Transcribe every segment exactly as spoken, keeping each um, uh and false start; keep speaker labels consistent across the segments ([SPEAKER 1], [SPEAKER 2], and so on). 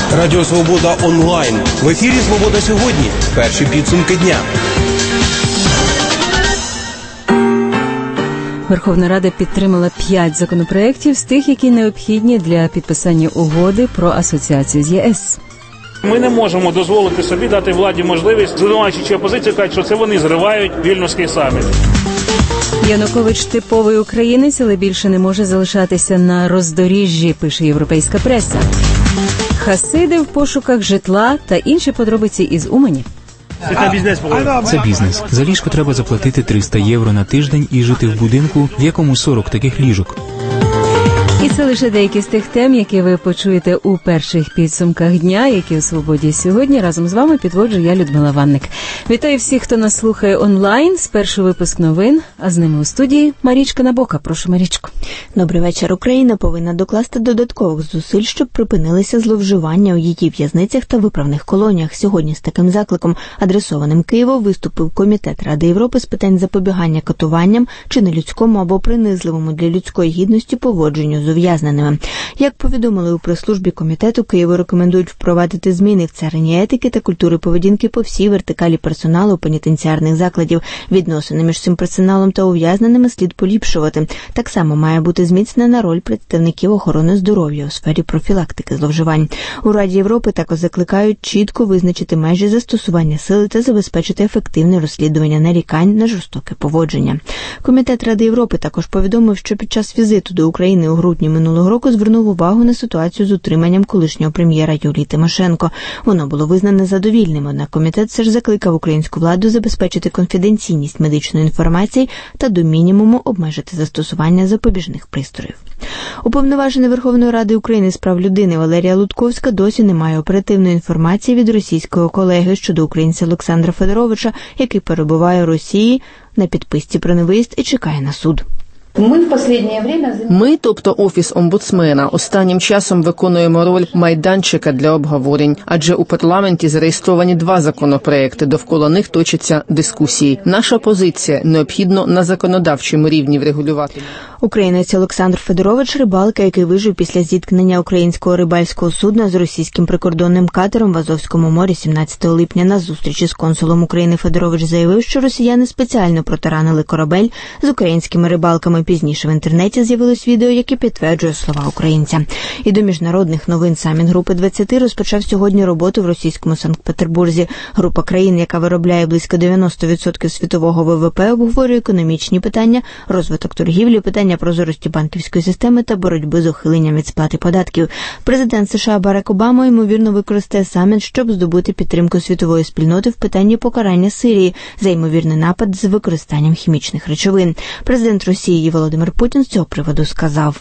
[SPEAKER 1] Радіо Свобода онлайн. В ефірі «Свобода сьогодні». Перші підсумки дня.
[SPEAKER 2] Верховна Рада підтримала п'ять законопроєктів з тих, які необхідні для підписання угоди про асоціацію з ЄС.
[SPEAKER 3] Ми не можемо дозволити собі дати владі можливість, звинувачуючи опозицію, кажуть, що це вони зривають Вільнюський саміт.
[SPEAKER 2] Янукович – типовий українець, але більше не може залишатися на роздоріжжі, пише європейська преса. Хасиди в пошуках житла та інші подробиці із Умані.
[SPEAKER 4] Це бізнес. За ліжко треба заплатити триста євро на тиждень і жити в будинку, в якому сорок таких ліжок.
[SPEAKER 2] І це лише деякі з тих тем, які ви почуєте у перших підсумках дня, які у «Свободі сьогодні». Разом з вами підводжу я, Людмила Ванник. Вітаю всіх, хто нас слухає онлайн. Спершу випуск новин, а з ними у студії Марічка Набока. Прошу, Марічко.
[SPEAKER 5] Добрий вечір. Україна повинна докласти додаткових зусиль, щоб припинилися зловживання у її в'язницях та виправних колоніях. Сьогодні з таким закликом, адресованим Києву, виступив Комітет Ради Європи з питань запобігання катуванням чи нелюдському або принизливому для людської гідності поводженню з ув'язненими. Як повідомили у прес-службі комітету, Києву рекомендують впровадити зміни в царині етики та культури поведінки по всій вертикалі персоналу пенітенціарних закладів. Відносини між цим персоналом та ув'язненими слід поліпшувати. Так само має бути зміцнена роль представників охорони здоров'я у сфері профілактики зловживань. У Раді Європи також закликають чітко визначити межі застосування сили та забезпечити ефективне розслідування нарікань на жорстоке поводження. Комітет Ради Європи також повідомив, що під час візиту до України у грудні минулого року звернув увагу на ситуацію з утриманням колишнього прем'єра Юлії Тимошенко. Воно було визнане задовільним, однак комітет все ж закликав українську владу забезпечити конфіденційність медичної інформації та до мінімуму обмежити застосування запобіжних пристроїв. Уповноважений Верховної Ради України з прав людини Валерія Лутковська досі не має оперативної інформації від російського колеги щодо українця Олександра Федоровича, який перебуває у Росії на підписці про невиїзд і чекає на суд.
[SPEAKER 6] Ми, тобто Офіс омбудсмена, останнім часом виконуємо роль майданчика для обговорень, адже у парламенті зареєстровані два законопроекти, довкола них точаться дискусії. Наша позиція – необхідно на законодавчому рівні врегулювати.
[SPEAKER 5] Українець Олександр Федорович – рибалка, який вижив після зіткнення українського рибальського судна з російським прикордонним катером в Азовському морі сімнадцятого липня. На зустрічі з консулом України Федорович заявив, що росіяни спеціально протаранили корабель з українськими рибалками. Пізніше в інтернеті з'явилось відео, яке підтверджує слова українця. І до міжнародних новин. Саміт Групи двадцять розпочав сьогодні роботу в російському Санкт-Петербурзі. Група країн, яка виробляє близько дев'яносто відсотків світового ВВП, обговорює економічні питання, розвиток торгівлі, питання прозорості банківської системи та боротьби з ухиленням від сплати податків. Президент США Барак Обама, ймовірно, використає саміт, щоб здобути підтримку світової спільноти в питанні покарання Сирії за ймовірний напад з використанням хімічних речовин. Президент Росії Володимир Путін з цього приводу сказав: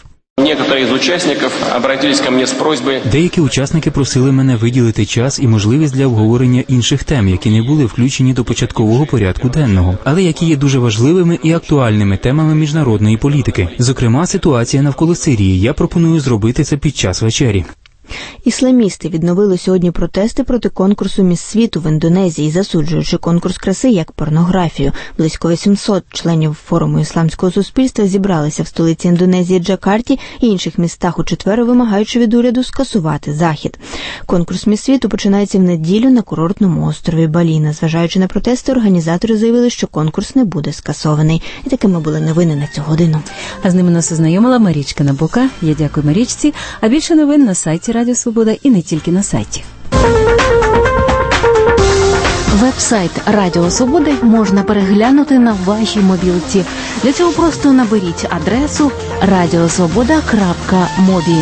[SPEAKER 4] Деякі учасники просили мене виділити час і можливість для обговорення інших тем, які не були включені до початкового порядку денного, але які є дуже важливими і актуальними темами міжнародної політики. Зокрема, ситуація навколо Сирії. Я пропоную зробити це під час вечері.
[SPEAKER 5] Ісламісти відновили сьогодні протести проти конкурсу «Міс світу» в Індонезії, засуджуючи конкурс краси як порнографію. Близько вісімсот членів форуму ісламського суспільства зібралися в столиці Індонезії Джакарті і інших містах у четвер, вимагаючи від уряду скасувати захід. Конкурс «Міс світу» починається в неділю на курортному острові Балі. Незважаючи на протести, організатори заявили, що конкурс не буде скасований. І такими були новини на цю годину.
[SPEAKER 2] А з ними нас ознайомила Марічка Набока. Я дякую Марічці. А більше новин на сайті Радіо Свобода і не тільки на сайті.
[SPEAKER 7] Веб-сайт Радіо Свободи можна переглянути на вашій мобілці. Для цього просто наберіть адресу радіосвобода крапка мобі.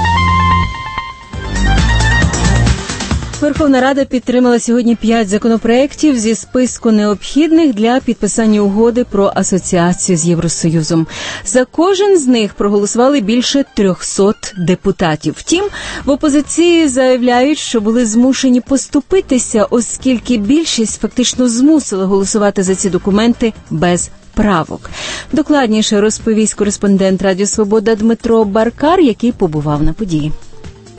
[SPEAKER 2] Верховна Рада підтримала сьогодні п'ять законопроєктів зі списку необхідних для підписання угоди про асоціацію з Євросоюзом. За кожен з них проголосували більше трьохсот депутатів. Втім, в опозиції заявляють, що були змушені поступитися, оскільки більшість фактично змусила голосувати за ці документи без правок. Докладніше розповість кореспондент Радіо Свобода Дмитро Баркар, який побував на події.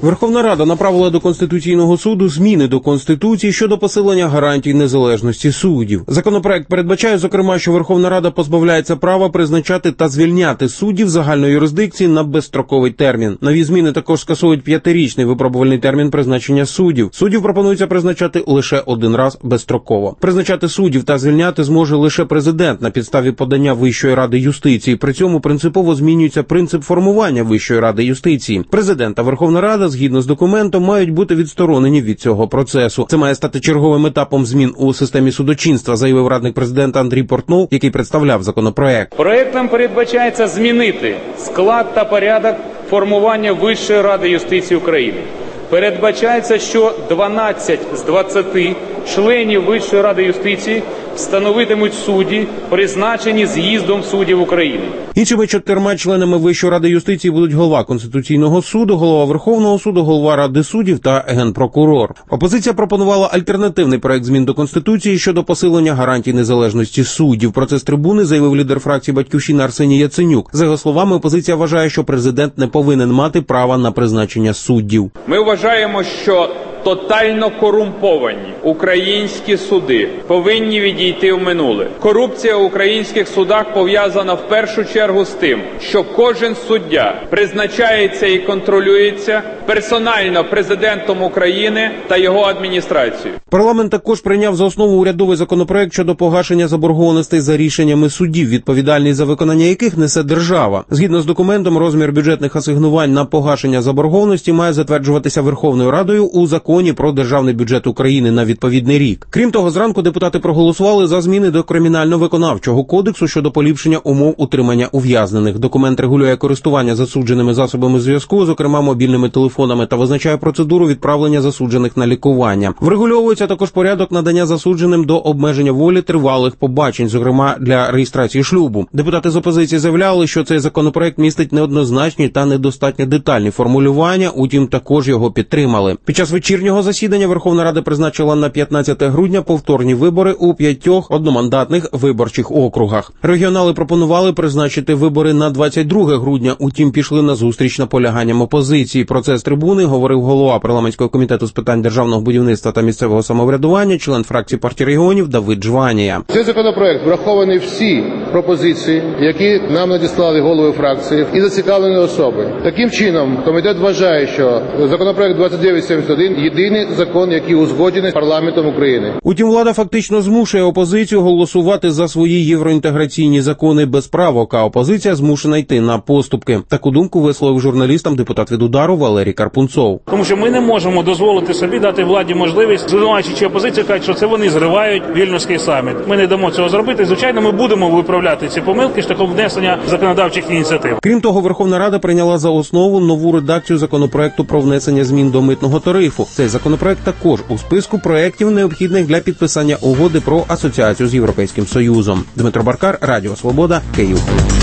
[SPEAKER 1] Верховна Рада направила до Конституційного суду зміни до Конституції щодо посилення гарантій незалежності суддів. Законопроект передбачає, зокрема, що Верховна Рада позбавляється права призначати та звільняти суддів загальної юрисдикції на безстроковий термін. Нові зміни також скасують п'ятирічний випробувальний термін призначення суддів. Суддів пропонується призначати лише один раз безстроково. Призначати суддів та звільняти зможе лише президент на підставі подання Вищої ради юстиції. При цьому принципово змінюється принцип формування Вищої ради юстиції. Президент та Верховна Рада, згідно з документом, мають бути відсторонені від цього процесу. Це має стати черговим етапом змін у системі судочинства, заявив радник президента Андрій Портнов, який представляв законопроект.
[SPEAKER 8] Проектом передбачається змінити склад та порядок формування Вищої ради юстиції України. Передбачається, що дванадцять з двадцяти членів Вищої ради юстиції встановитимуть судді, призначені з'їздом суддів України.
[SPEAKER 1] Іншими чотирма членами Вищої ради юстиції будуть голова Конституційного суду, голова Верховного суду, голова Ради суддів та генпрокурор. Опозиція пропонувала альтернативний проект змін до Конституції щодо посилення гарантій незалежності суддів. Про це з трибуни заявив лідер фракції «Батьківщина» Арсеній Яценюк. За його словами, опозиція вважає, що президент не повинен мати права на призначення суддів.
[SPEAKER 9] Ми вважаємо, що тотально корумповані українські суди повинні відійти в минуле. Корупція в українських судах пов'язана в першу чергу з тим, що кожен суддя призначається і контролюється персонально президентом України та його адміністрацією.
[SPEAKER 1] Парламент також прийняв за основу урядовий законопроект щодо погашення заборгованостей за рішеннями суддів, відповідальність за виконання яких несе держава. Згідно з документом, розмір бюджетних асигнувань на погашення заборгованості має затверджуватися Верховною Радою у законі про державний бюджет України на відповідний рік. Крім того, зранку депутати проголосували за зміни до Кримінально-виконавчого кодексу щодо поліпшення умов утримання ув'язнених. Документ регулює користування засудженими засобами зв'язку, зокрема мобільними телефонами, та визначає процедуру відправлення засуджених на лікування. Врегульовується також порядок надання засудженим до обмеження волі тривалих побачень, зокрема для реєстрації шлюбу. Депутати з опозиції заявляли, що цей законопроект містить неоднозначні та недостатньо детальні формулювання, утім також його підтримали. Під час вечірнього засідання Верховна Рада призначила на п'ятнадцяте грудня повторні вибори у п'ятьох одномандатних виборчих округах. Регіонали пропонували призначити вибори на двадцять друге грудня, утім пішли на зустріч наполяганням опозиції. Про це з трибуни говорив голова парламентського комітету з питань державного будівництва та місцевого самоврядування, член фракції партії регіонів Давид Жванія.
[SPEAKER 10] Цей законопроект врахований всі пропозиції, які нам надіслали голови фракції і зацікавлені особи. Таким чином, комітет вважає, що законопроект двадцять дев'ять сімдесят один – єдиний закон, який узгоджений парламентом України.
[SPEAKER 1] Утім, влада фактично змушує опозицію голосувати за свої євроінтеграційні закони без правок, а опозиція змушена йти на поступки. Таку думку висловив журналістам депутат від «Удару» Валерій Карпунцов.
[SPEAKER 3] Тому що ми не можемо дозволити собі дати владі можливість, звинувачуючи опозицію, кажуть, що це вони зривають Вільнюський саміт. Ми не дамо цього зробити. Звичайно, ми будемо виправляти ці помилки шляхом внесення законодавчих ініціатив.
[SPEAKER 1] Крім того, Верховна Рада прийняла за основу нову редакцію законопроекту про внесення змін до митного тарифу. Цей законопроект також у списку проєктів, необхідних для підписання угоди про асоціацію з Європейським Союзом. Дмитро Баркар, Радіо Свобода, Київ.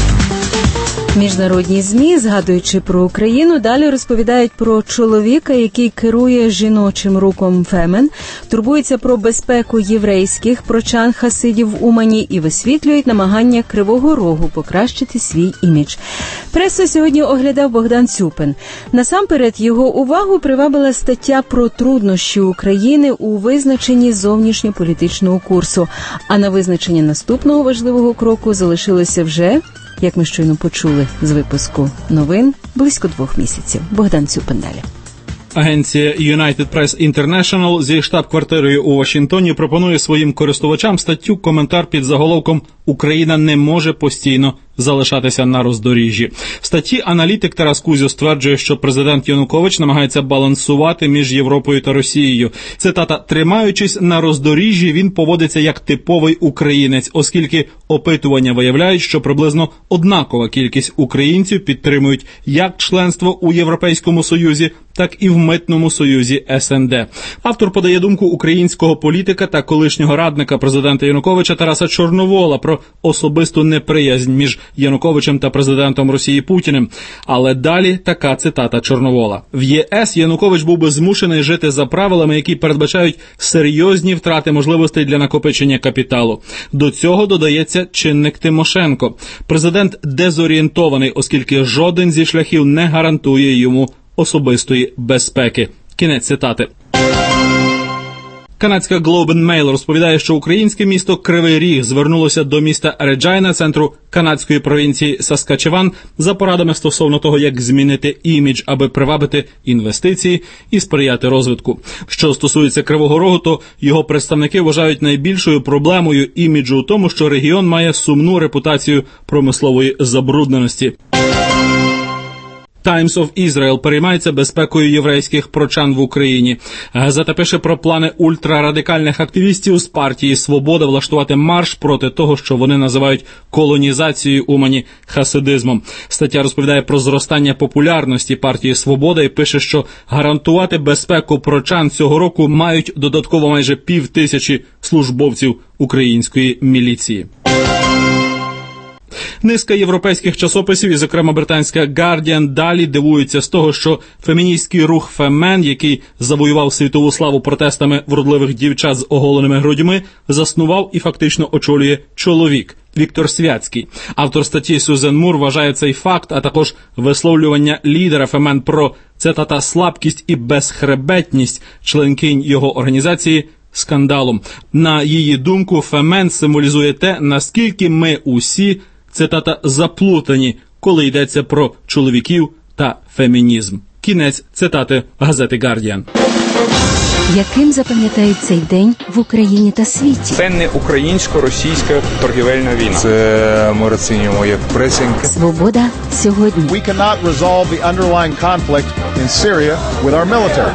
[SPEAKER 2] Міжнародні ЗМІ, згадуючи про Україну, далі розповідають про чоловіка, який керує жіночим рухом «Фемен», турбується про безпеку єврейських прочан хасидів в Умані і висвітлюють намагання Кривого Рогу покращити свій імідж. Пресу сьогодні оглядав Богдан Цюпин. Насамперед його увагу привабила стаття про труднощі України у визначенні зовнішньополітичного курсу, а на визначення наступного важливого кроку залишилося вже, як ми щойно почули з випуску новин, близько двох місяців. Богдан Цюпин далі.
[SPEAKER 11] Агенція United Press International зі штаб-квартирою у Вашингтоні пропонує своїм користувачам статтю «Коментар» під заголовком «Україна не може постійно залишатися на роздоріжжі». В статті аналітик Тарас Кузьо стверджує, що президент Янукович намагається балансувати між Європою та Росією. Цитата: «Тримаючись на роздоріжжі, він поводиться як типовий українець, оскільки опитування виявляють, що приблизно однакова кількість українців підтримують як членство у Європейському Союзі, так і в Митному Союзі ес ен де». Автор подає думку українського політика та колишнього радника президента Януковича Тараса Чорновола про особисту неприязнь між Януковичем та президентом Росії Путіним. Але далі така цитата Чорновола. «В є ес Янукович був би змушений жити за правилами, які передбачають серйозні втрати можливостей для накопичення капіталу. До цього додається чинник Тимошенко. Президент дезорієнтований, оскільки жоден зі шляхів не гарантує йому особистої безпеки. Кінець цитати. Канадська Globe and Mail розповідає, що українське місто Кривий Ріг звернулося до міста Реджайна, центру канадської провінції Саскачеван, за порадами стосовно того, як змінити імідж, аби привабити інвестиції і сприяти розвитку. Що стосується Кривого Рогу, то його представники вважають найбільшою проблемою іміджу у тому, що регіон має сумну репутацію промислової забрудненості. Times of Israel переймається безпекою єврейських прочан в Україні. Газета пише про плани ультрарадикальних активістів з партії «Свобода» влаштувати марш проти того, що вони називають колонізацією Умані хасидизмом. Стаття розповідає про зростання популярності партії «Свобода» і пише, що гарантувати безпеку прочан цього року мають додатково майже пів тисячі службовців української міліції. Низка європейських часописів, і зокрема британська Guardian, далі дивуються з того, що феміністський рух «Феммен», який завоював світову славу протестами вродливих дівчат з оголеними грудьми, заснував і фактично очолює чоловік – Віктор Святський. Автор статті Сюзен Мур вважає цей факт, а також висловлювання лідера «Феммен» про, цитата, «слабкість і безхребетність» членкинь його організації скандалом. На її думку, «Феммен» символізує те, наскільки ми усі, цитата, заплутані, коли йдеться про чоловіків та фемінізм. Кінець цитати газети «Гардіан».
[SPEAKER 2] Яким запам'ятають цей день в Україні та світі?
[SPEAKER 9] Це не українсько-російська торгівельна війна.
[SPEAKER 12] Це ми оцінюємо як пресинг.
[SPEAKER 2] Свобода сьогодні.
[SPEAKER 13] We cannot resolve the underlying conflict in Syria with our military.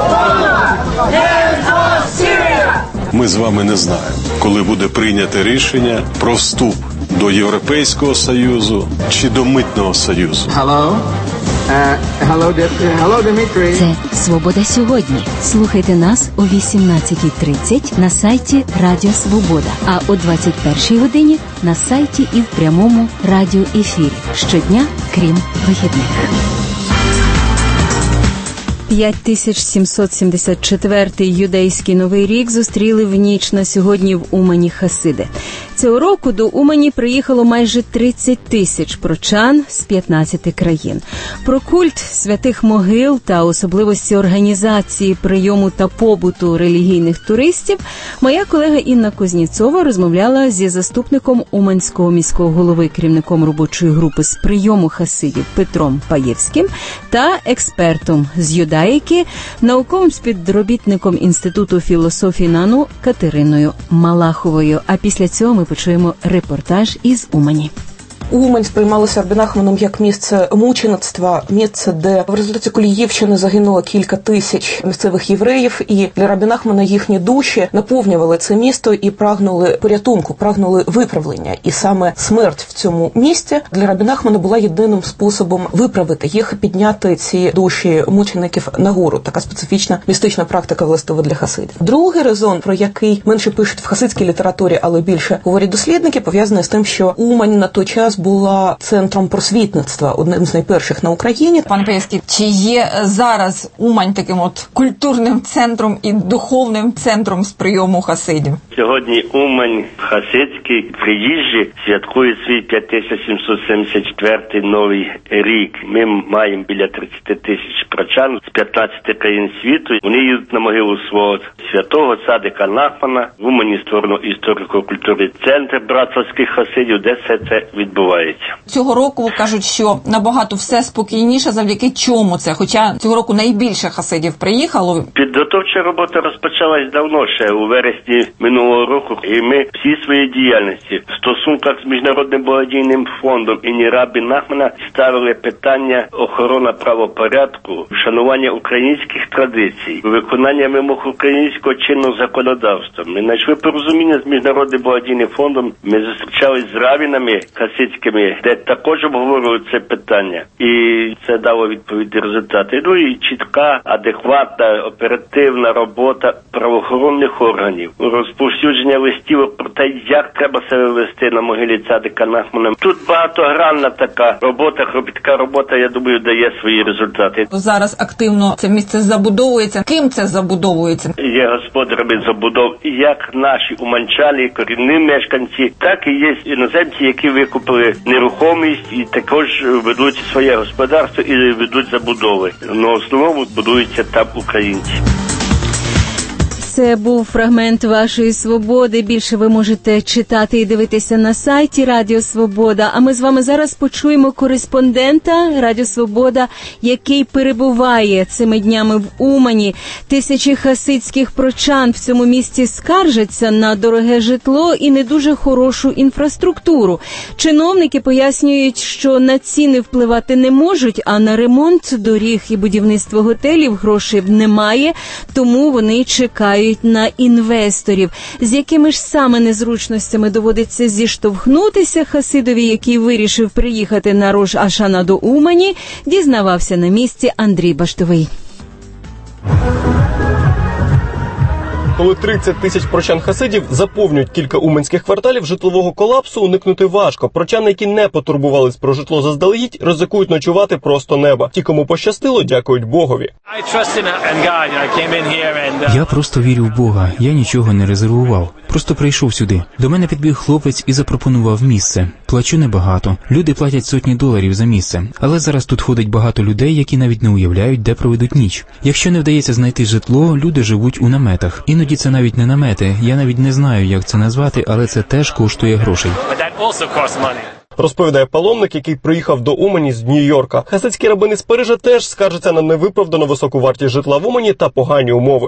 [SPEAKER 14] Ми з вами не знаємо, коли буде прийнято рішення про вступ до Європейського Союзу чи до Митного Союзу.
[SPEAKER 15] Hello? Uh, hello, hello, Дмитрий.
[SPEAKER 2] Це «Свобода сьогодні». Слухайте нас о вісімнадцятій тридцять на сайті Радіо Свобода, а о двадцять першій годині на сайті і в прямому радіоефірі. Щодня, крім вихідних. п'ять тисяч сімсот сімдесят четвертий юдейський Новий рік зустріли в ніч на сьогодні в Умані хасиди. Цього року до Умані приїхало майже тридцять тисяч прочан з п'ятнадцяти країн. Про культ святих могил та особливості організації прийому та побуту релігійних туристів моя колега Інна Кузніцова розмовляла зі заступником Уманського міського голови, керівником робочої групи з прийому хасидів Петром Паєвським та експертом з юдаїки, науковим співробітником Інституту філософії НАНУ Катериною Малаховою. А після цього ми почуємо репортаж із Умані.
[SPEAKER 16] Умань сприймалося Рабі Нахманом як місце мучеництва, місце, де в результаті Коліївщини загинуло кілька тисяч місцевих євреїв, і для Рабі Нахмана їхні душі наповнювали це місто і прагнули порятунку, прагнули виправлення. І саме смерть в цьому місті для Рабі Нахмана була єдиним способом виправити їх, підняти ці душі мучеників нагору. Така специфічна містична практика властива для хасидів. Другий резон, про який менше пишуть в хасидській літературі, але більше говорять дослідники, пов'язаний з тим, що Умань на той час була центром просвітництва, одним з найперших на Україні.
[SPEAKER 17] Пане Паєвський, чи є зараз Умань таким от культурним центром і духовним центром з прийому хасидів?
[SPEAKER 18] Сьогодні Умань хасидський приїжджі святкує свій п'ять тисяч сімсот сімдесят четвертий новий рік. Ми маємо біля тридцять тисяч прочан з п'ятнадцяти країн світу. Вони їдуть на могилу свого святого Цадика Нахмана. В Умані створено історико-культурний центр братських хасидів, де все це відбувається.
[SPEAKER 17] Цього року кажуть, що набагато все спокійніше, завдяки чому це? Хоча цього року найбільше хасидів приїхало.
[SPEAKER 18] Підготовча робота розпочалась давно, ще у вересні минулого року. І ми всі свої діяльності в стосунках з Міжнародним благодійним фондом імені Рабі Нахмана ставили питання охорона правопорядку, вшанування українських традицій, виконання вимог українського чинного законодавства. Ми знайшли порозуміння з Міжнародним благодійним фондом. Ми зустрічались з равінами хасидськими, де також обговорювали це питання. І це дало відповідні результати. Ну і чітка, адекватна, оперативна робота правоохоронних органів, розповсюдження листів про те, як треба себе вести на могилі цадика Нахмана. Тут багатогранна така робота, кропітка робота, я думаю, дає свої результати.
[SPEAKER 17] Зараз активно це місце забудовується. Ким це забудовується?
[SPEAKER 18] Є господарями забудов, як наші уманчани, корінні мешканці, так і є іноземці, які викупили нерухомість і також ведуть своє господарство і ведуть забудови. Но в основному будуються там українці.
[SPEAKER 2] Це був фрагмент вашої «Свободи». Більше ви можете читати і дивитися на сайті Радіо Свобода. А ми з вами зараз почуємо кореспондента Радіо Свобода, який перебуває цими днями в Умані. Тисячі хасидських прочан в цьому місті скаржаться на дороге житло і не дуже хорошу інфраструктуру. Чиновники пояснюють, що на ціни впливати не можуть, а на ремонт доріг і будівництво готелів грошей немає, тому вони чекають на інвесторів. З якими ж саме незручностями доводиться зіштовхнутися хасидові, який вирішив приїхати на Рош Ашана до Умані, дізнавався на місці Андрій Баштовий.
[SPEAKER 19] Коли тридцять тисяч прочан-хасидів заповнюють кілька уманських кварталів, житлового колапсу уникнути важко. Прочани, які не потурбувались про житло заздалегідь, ризикують ночувати просто неба. Ті, кому пощастило, дякують Богові.
[SPEAKER 4] Я просто вірю в Бога. Я нічого не резервував. Просто прийшов сюди. До мене підбіг хлопець і запропонував місце. Плачу небагато. Люди платять сотні доларів за місце. Але зараз тут ходить багато людей, які навіть не уявляють, де проведуть ніч. Якщо не вдається знайти житло, люди живуть у наметах. Іноді це навіть не намети. Я навіть не знаю, як це назвати, але це теж коштує грошей.
[SPEAKER 19] Розповідає паломник, який приїхав до Умані з Нью-Йорка. Хасидські рабини з Парижа теж скаржаться на невиправдано високу вартість житла в Умані та погані умови.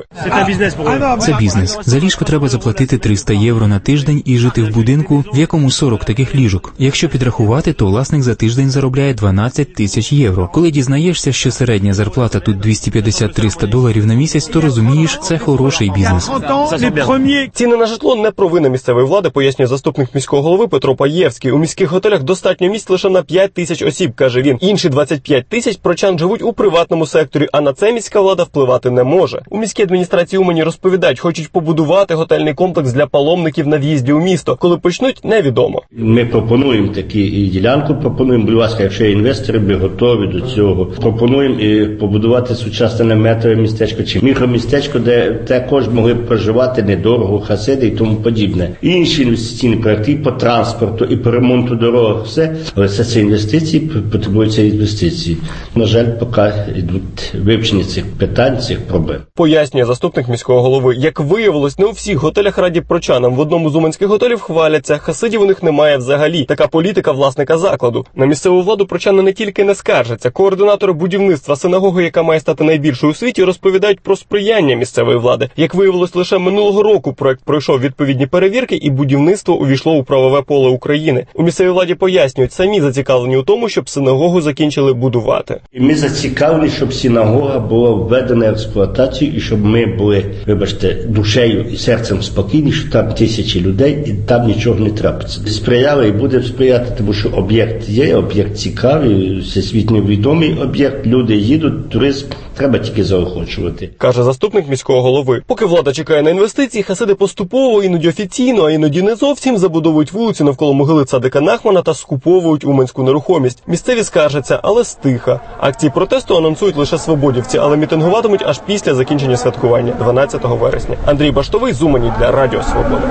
[SPEAKER 4] Це бізнес. За ліжко треба заплатити триста євро на тиждень і жити в будинку, в якому сорок таких ліжок. Якщо підрахувати, то власник за тиждень заробляє дванадцять тисяч євро. Коли дізнаєшся, що середня зарплата тут двісті п'ятдесят - триста доларів на місяць, то розумієш, це хороший бізнес.
[SPEAKER 19] Ціни на житло не провина місцевої влади, пояснює заступник міського голови Петро Паєвський. У міських готелях достатньо місць лише на п'ять тисяч осіб, каже він. Інші двадцять п'ять тисяч прочан живуть у приватному секторі, а на це міська влада впливати не може. У міській адміністрації Умані розповідають, хочуть побудувати готельний комплекс для паломників на в'їзді у місто. Коли почнуть, невідомо.
[SPEAKER 20] Ми пропонуємо такі і ділянку, пропонуємо, будь ласка, якщо інвестори би готові до цього. Пропонуємо і побудувати сучасне наметове містечко чи мікромістечко, де також могли б проживати недорого хасиди і тому подібне. Інші інвестиційні проекти і по транспорту, і по ремонту дорог. Все, але все це інвестиції, потребуються інвестиції. На жаль, поки йдуть вивчення цих питань, цих проблем.
[SPEAKER 19] Пояснює заступник міського голови. Як виявилось, не у всіх готелях раді прочанам. В одному з уманських готелів хваляться, хасидів у них немає взагалі. Така політика власника закладу. На місцеву владу прочани не тільки не скаржаться. Координатори будівництва синагоги, яка має стати найбільшою у світі, розповідають про сприяння місцевої влади. Як виявилось, лише минулого року проект пройшов відповідні перевірки і будівництво увійшло у правове поле України. У місцевій владі пояснюють, самі зацікавлені у тому, щоб синагогу закінчили будувати.
[SPEAKER 20] І ми зацікавлені, щоб синагога була введена в експлуатацію і щоб ми були, вибачте, душею і серцем спокійні, що там тисячі людей і там нічого не трапиться. Сприяли і будемо сприяти, тому що об'єкт є, об'єкт цікавий, всесвітньо відомий об'єкт, люди їдуть, туризм, треба тільки заохочувати.
[SPEAKER 19] Каже заступник міського голови. Поки влада чекає на інвестиції, хасиди поступово, іноді офіційно, а іноді не зовсім забудовують вулиці навколо могили цадика Нахмана та скуповують уманську нерухомість. Місцеві скаржаться, але стиха. Акції протесту анонсують лише свободівці, але мітингуватимуть аж після закінчення святкування дванадцятого вересня. Андрій Баштовий з Умані для Радіо Свобода.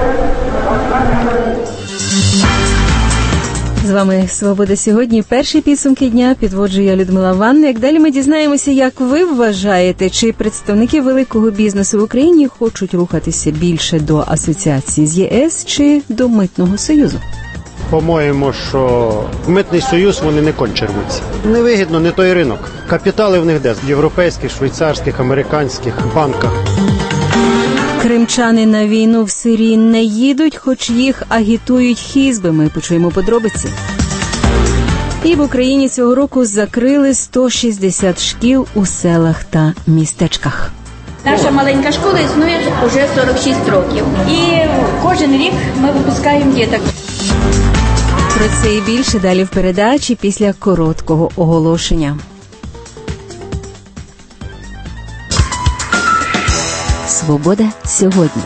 [SPEAKER 2] З вами «Свобода сьогодні». Перші підсумки дня підводжу я, Людмила Ванник. Далі ми дізнаємося, як ви вважаєте, чи представники великого бізнесу в Україні хочуть рухатися більше до асоціації з ЄС чи до Митного Союзу.
[SPEAKER 21] По-моєму, що Митний Союз вони не конче рвуться. Невигідно, не той ринок. Капітали в них де? В європейських, швейцарських, американських банках.
[SPEAKER 2] Кримчани на війну в Сирії не їдуть, хоч їх агітують хізби. Ми почуємо подробиці. І в Україні цього року закрили сто шістдесят шкіл у селах та містечках.
[SPEAKER 22] Наша маленька школа існує вже сорок шість років. І кожен рік ми випускаємо діток.
[SPEAKER 2] Про це і більше далі в передачі після короткого оголошення. Свобода сьогодні.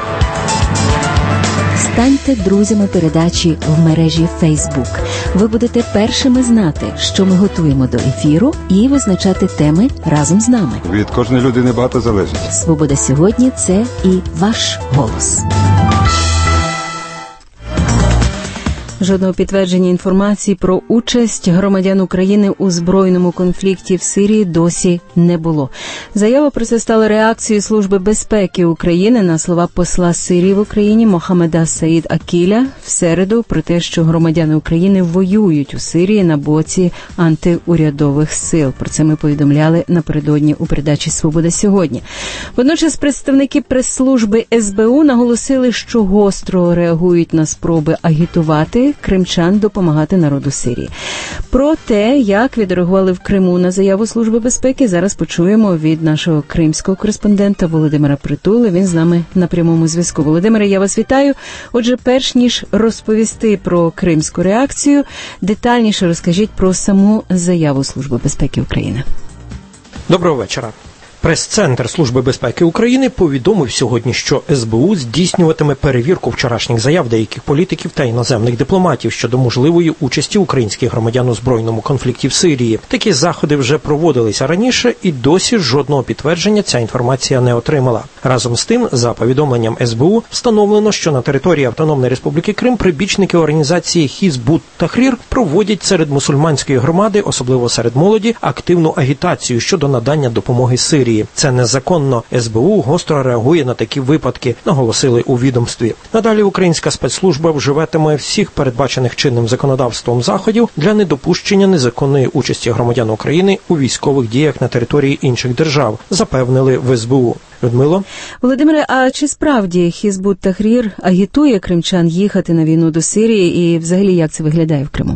[SPEAKER 2] Станьте друзями передачі в мережі Facebook. Ви будете першими знати, що ми готуємо до ефіру, і визначати теми разом з нами.
[SPEAKER 5] Від кожної людини багато залежить.
[SPEAKER 2] Свобода сьогодні – це і ваш голос. Жодного підтвердження інформації про участь громадян України у збройному конфлікті в Сирії досі не було. Заява про це стала реакцією Служби безпеки України на слова посла Сирії в Україні Мохаммеда Саїд Акіля в середу про те, що громадяни України воюють у Сирії на боці антиурядових сил. Про це ми повідомляли напередодні у передачі «Свобода сьогодні». Водночас представники прес-служби ес бе у наголосили, що гостро реагують на спроби агітувати кримчан допомагати народу Сирії. Про те, як відреагували в Криму на заяву Служби безпеки, зараз почуємо від нашого кримського кореспондента Володимира Притули. Він з нами на прямому зв'язку. Володимире, я вас вітаю. Отже, перш ніж розповісти про кримську реакцію, детальніше розкажіть про саму заяву Служби безпеки України.
[SPEAKER 6] Доброго вечора. Прес-центр Служби безпеки України повідомив сьогодні, що ес бе у здійснюватиме перевірку вчорашніх заяв деяких політиків та іноземних дипломатів щодо можливої участі українських громадян у збройному конфлікті в Сирії. Такі заходи вже проводилися раніше і досі жодного підтвердження ця інформація не отримала. Разом з тим, за повідомленням ес бе у, встановлено, що на території Автономної Республіки Крим прибічники організації Хізбут Тахрір проводять серед мусульманської громади, особливо серед молоді, активну агітацію щодо надання допомоги Сирії. Це незаконно. ес бе у гостро реагує на такі випадки, наголосили у відомстві. Надалі українська спецслужба вживатиме всіх передбачених чинним законодавством заходів для недопущення незаконної участі громадян України у військових діях на території інших держав, запевнили в ес бе у. Людмило?
[SPEAKER 2] Володимире, а чи справді Хізбут Тахрір агітує кримчан їхати на війну до Сирії і взагалі як це виглядає в Криму?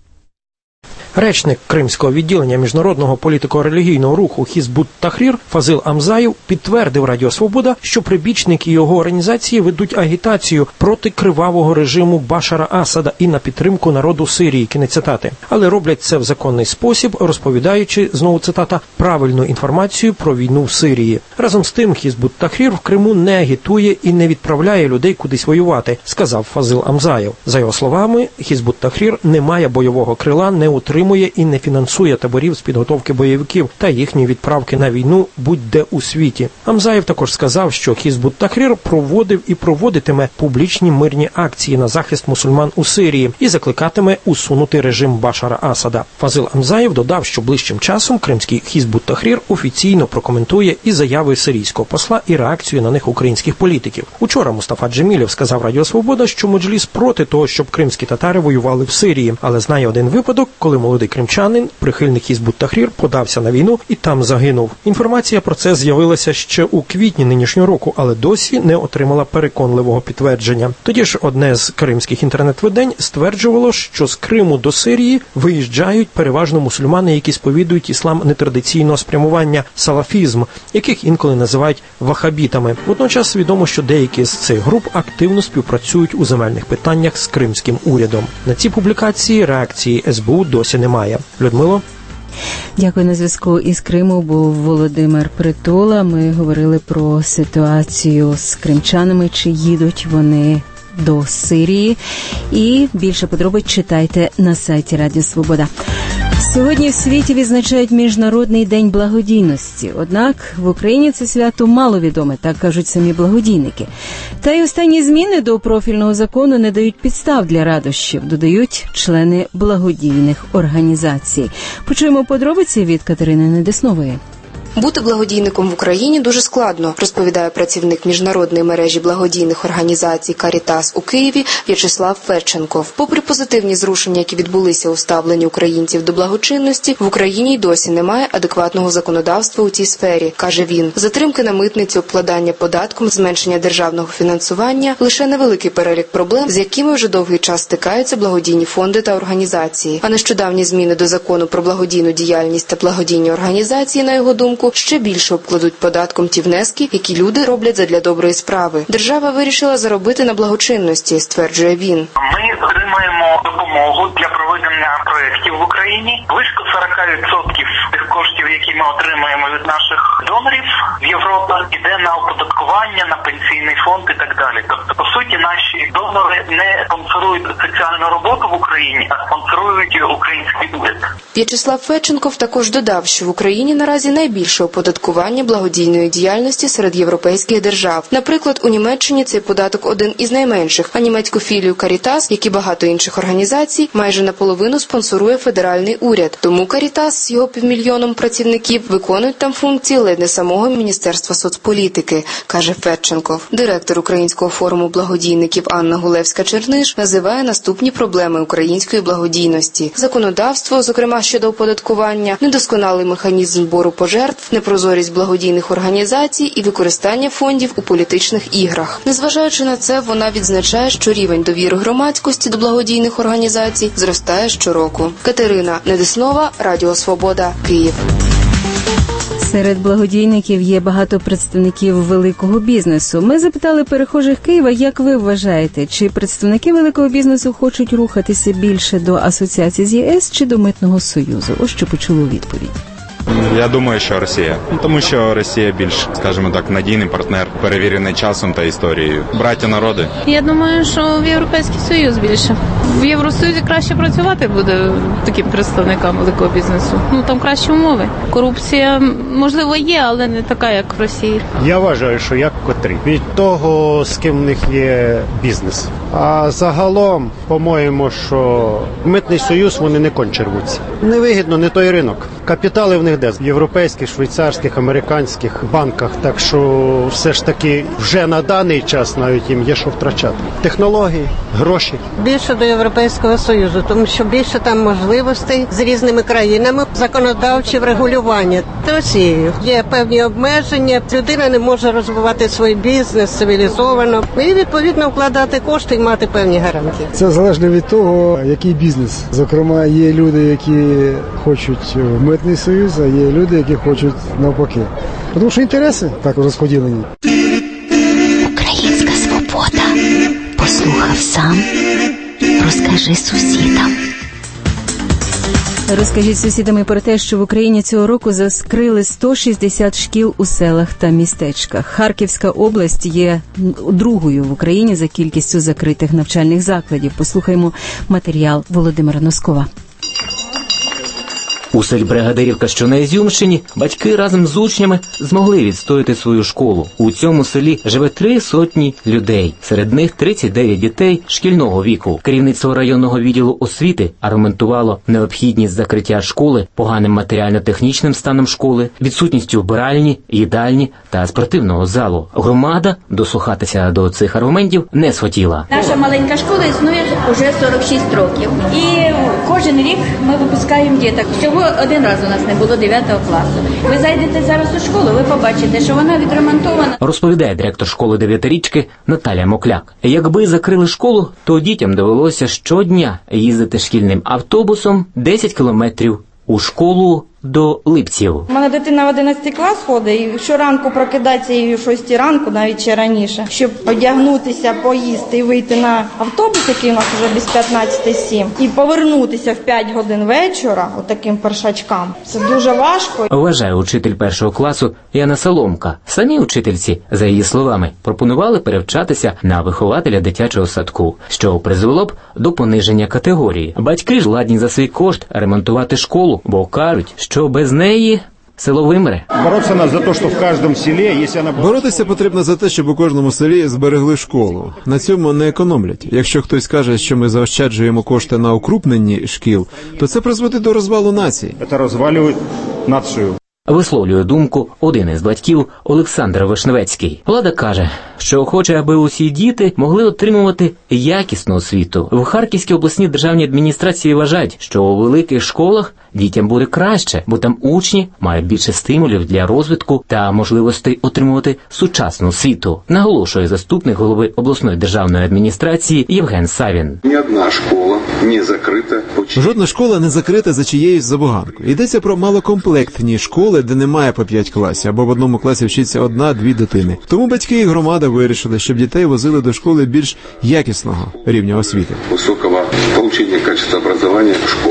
[SPEAKER 6] Речник Кримського відділення міжнародного політико-релігійного руху Хізбут Тахрір Фазил Амзаєв підтвердив Радіо Свобода, що прибічники його організації ведуть агітацію проти кривавого режиму Башара Асада і на підтримку народу Сирії, кінець цитати. Але роблять це в законний спосіб, розповідаючи, знову цитата, правильну інформацію про війну в Сирії. Разом з тим, Хізбут Тахрір в Криму не агітує і не відправляє людей кудись воювати, сказав Фазил Амзаєв. За його словами, Хізбут Тахрір не має бойового крила, не утримує і не фінансує таборів з підготовки бойовиків та їхньої відправки на війну будь-де у світі. Амзаєв також сказав, що Хізбут Тахрір проводив і проводитиме публічні мирні акції на захист мусульман у Сирії і закликатиме усунути режим Башара Асада. Фазил Амзаєв додав, що ближчим часом кримський Хізбут Тахрір офіційно прокоментує і заяви сирійського посла, і реакцію на них українських політиків. Учора Мустафа Джемілєв сказав Радіо Свобода, що Меджліс проти того, щоб кримські татари воювали в Сирії, але знає один випадок, коли молодий кримчанин, прихильник Хізбут Тахрір, подався на війну і там загинув. Інформація про це з'явилася ще у квітні нинішнього року, але досі не отримала переконливого підтвердження. Тоді ж одне з кримських інтернет-видань стверджувало, що з Криму до Сирії виїжджають переважно мусульмани, які сповідують іслам нетрадиційного спрямування, салафізм, яких інколи називають вахабітами. Водночас відомо, що деякі з цих груп активно співпрацюють у земельних питаннях з кримським урядом. На ці публікації реакції ес бе у досі немає. Людмило?
[SPEAKER 2] Дякую. На зв'язку із Криму був Володимир Притула. Ми говорили про ситуацію з кримчанами, чи їдуть вони до Сирії. І більше подробиць читайте на сайті Радіо Свобода. Сьогодні в світі відзначають Міжнародний день благодійності. Однак в Україні це свято мало відоме, так кажуть самі благодійники. Та й останні зміни до профільного закону не дають підстав для радощів, додають члени благодійних організацій. Почуємо подробиці від Катерини Недеснової.
[SPEAKER 23] Бути благодійником в Україні дуже складно, розповідає працівник міжнародної мережі благодійних організацій «Карітас» у Києві В'ячеслав Федченков. Попри позитивні зрушення, які відбулися у ставленні українців до благочинності, в Україні й досі немає адекватного законодавства у цій сфері, каже він. Затримки на митниці, обкладання податком, зменшення державного фінансування – лише невеликий перелік проблем, з якими вже довгий час стикаються благодійні фонди та організації. А нещодавні зміни до закону про благодійну діяльність та благодійні організації, на його думку, ще більше обкладуть податком ті внески, які люди роблять задля доброї справи. Держава вирішила заробити на благочинності, стверджує він.
[SPEAKER 24] Ми отримаємо допомогу для проведення проєктів в Україні. Близько сорок відсотків тих коштів, які ми отримуємо від наших донорів в Європі, йде на оподаткування оподаткування, на пенсійний фонд і так далі. Тобто, по суті, наші донори не спонсорують соціальну роботу в Україні, а спонсорують український уряд.
[SPEAKER 23] В'ячеслав Федченков також додав, що в Україні наразі найбільше оподаткування благодійної діяльності серед європейських держав. Наприклад, у Німеччині цей податок один із найменших, а німецьку філію Карітас, як і багато інших організацій, майже наполовину спонсорує федеральний уряд. Тому Карітас з його півмільйоном працівників виконують там функції ледь не самого Міністерства соцполітики, каже Федченков. Директор Українського форуму благодійників Анна Гулевська-Черниш називає наступні проблеми української благодійності: законодавство, зокрема щодо оподаткування, недосконалий механізм збору пожертв, непрозорість благодійних організацій і використання фондів у політичних іграх. Незважаючи на це, вона відзначає, що рівень довіри громадськості до благодійних організацій зростає щороку. Катерина Недеснова, Радіо Свобода, Київ.
[SPEAKER 2] Серед благодійників є багато представників великого бізнесу. Ми запитали перехожих Києва, як ви вважаєте, чи представники великого бізнесу хочуть рухатися більше до асоціації з ЄС чи до Митного Союзу? Ось що почули у відповідь.
[SPEAKER 3] Я думаю, що Росія. Тому що Росія більш, скажімо так, надійний партнер, перевірений часом та історією. Браття народи.
[SPEAKER 7] Я думаю, що в Європейський Союз більше. В Євросоюзі краще працювати буде таким представникам великого бізнесу. Ну, там кращі умови. Корупція, можливо, є, але не така, як в Росії.
[SPEAKER 21] Я вважаю, що як котрі. Від того, з ким в них є бізнес. А загалом, по-моєму, що Митний Союз вони не конче рвуться. Невигідно, не той ринок. Капітали в них де? В європейських, швейцарських, американських банках. Так що все ж таки вже на даний час навіть їм є що втрачати. Технології, гроші.
[SPEAKER 8] Більше до Європейського Союзу, тому що більше там можливостей з різними країнами, законодавче врегулювання. Росією є певні обмеження, людина не може розвивати свій бізнес цивілізовано і, відповідно, вкладати кошти і мати певні гарантії.
[SPEAKER 10] Це залежно від того, який бізнес. Зокрема, є люди, які хочуть Митний Союз, а є люди, які хочуть навпаки. Тому що інтереси так розподілені.
[SPEAKER 25] Українська свобода. Послухав сам. Розкажи сусідам.
[SPEAKER 2] Розкажіть сусідам і про те, що в Україні цього року закрили сто шістдесят шкіл у селах та містечках. Харківська область є другою в Україні за кількістю закритих навчальних закладів. Послухаймо матеріал Володимира Носкова.
[SPEAKER 26] У селі Бригадирівка, що на Ізюмщині, батьки разом з учнями змогли відстояти свою школу. У цьому селі живе три сотні людей. Серед них тридцять дев'ять дітей шкільного віку. Керівництво районного відділу освіти аргументувало необхідність закриття школи поганим матеріально-технічним станом школи, відсутністю вбиральні, їдальні та спортивного залу. Громада дослухатися до цих аргументів не схотіла.
[SPEAKER 22] Наша маленька школа існує вже сорок шість років. І кожен рік ми випускаємо діток. Всього один раз у нас не було дев'ятого класу. Ви зайдете зараз у школу, ви побачите, що вона відремонтована.
[SPEAKER 26] Розповідає директор школи дев'ятирічки Наталія Мокляк. Якби закрили школу, то дітям довелося щодня їздити шкільним автобусом десять кілометрів у школу до Липців.
[SPEAKER 27] У мене дитина в одинадцятий клас ходить, і щоранку прокидається і о шостій ранку, навіть ще раніше, щоб одягнутися, поїсти і вийти на автобус, який у нас вже без п'ятнадцяти сім, і повернутися в п'ять годин вечора отаким першачкам. Це дуже важко.
[SPEAKER 26] Вважає учитель першого класу Яна Соломка. Самі учительці, за її словами, пропонували перевчатися на вихователя дитячого садку, що призвело б до пониження категорії. Батьки ж ладні за свій кошт ремонтувати школу, бо кажуть, що що без неї село вимре.
[SPEAKER 13] Боротися за те, що в кожному селі, якщо вона...
[SPEAKER 28] Боротися потрібно за те, щоб у кожному селі зберегли школу. На цьому не економлять. Якщо хтось каже, що ми заощаджуємо кошти на укрупненні шкіл, то це призводить до розвалу нації.
[SPEAKER 13] Це розвалює націю.
[SPEAKER 26] Висловлює думку один із батьків Олександр Вишневецький. Влада каже, що хоче, аби усі діти могли отримувати якісну освіту. В Харківській обласній державній адміністрації вважають, що у великих школах дітям буде краще, бо там учні мають більше стимулів для розвитку та можливостей отримувати сучасну освіту, наголошує заступник голови обласної державної адміністрації Євген Савін.
[SPEAKER 29] Ні одна школа не закрита.
[SPEAKER 28] Жодна школа не закрита за чиєюсь забаганкою. Йдеться про малокомплектні школи, де немає по п'ять класів, або в одному класі вчиться одна-дві дитини. Тому батьки і громада вирішили, щоб дітей возили до школи більш якісного рівня освіти.
[SPEAKER 29] Високого отримання качества образування в школу.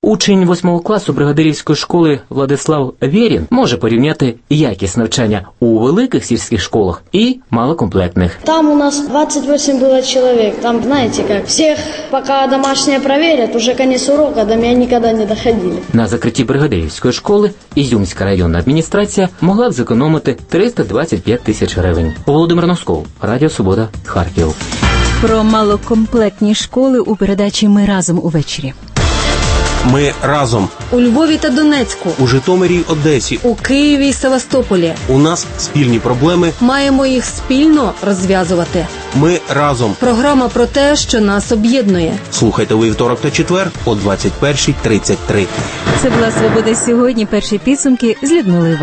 [SPEAKER 26] Учень восьмого класу бригадирівської школи Владислав Вєрін може порівняти якість навчання у великих сільських школах і малокомплектних.
[SPEAKER 1] Там у нас двадцать восемь было человек. Там, знаете как, всех, пока домашнее проверят, уже конец урока, до меня никогда не доходили.
[SPEAKER 26] На закритті бригадирівської школи Ізюмська районна адміністрація могла б зекономити триста двадцять п'ять тисяч гривень. Володимир Носков, Радіо Свобода, Харків.
[SPEAKER 2] Про малокомплектні школи у передачі «Ми разом» увечері.
[SPEAKER 9] Ми разом.
[SPEAKER 11] У Львові та Донецьку.
[SPEAKER 9] У Житомирі й Одесі.
[SPEAKER 11] У Києві й Севастополі.
[SPEAKER 9] У нас спільні проблеми.
[SPEAKER 11] Маємо їх спільно розв'язувати.
[SPEAKER 9] Ми разом.
[SPEAKER 11] Програма про те, що нас об'єднує.
[SPEAKER 9] Слухайте у вівторок та четвер о двадцять першій тридцять три.
[SPEAKER 2] Це була «Свобода сьогодні». Перші підсумки з Людмилою